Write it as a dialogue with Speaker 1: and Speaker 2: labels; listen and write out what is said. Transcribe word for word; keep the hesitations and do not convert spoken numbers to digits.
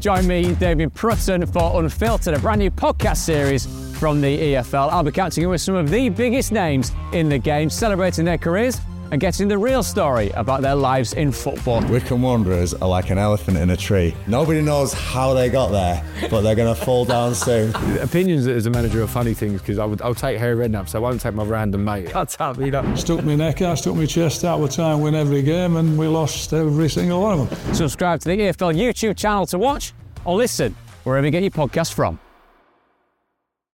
Speaker 1: Join me, David Prutton, for Unfiltered, a brand new podcast series from the E F L. I'll be catching up with some of the biggest names in the game, celebrating their careers and getting the real story about their lives in football.
Speaker 2: Wycombe Wanderers are like an elephant in a tree. Nobody knows how they got there, but they're going to fall down soon.
Speaker 3: Opinions as a manager are funny things, because I would, I'll take Harry Redknapp, so I won't take my random mate. That's how, you know.
Speaker 4: Stuck my neck out, stuck my chest out, we're trying to win every game, and we lost every single one of them.
Speaker 1: Subscribe to the E F L YouTube channel to watch or listen wherever you get your podcasts from.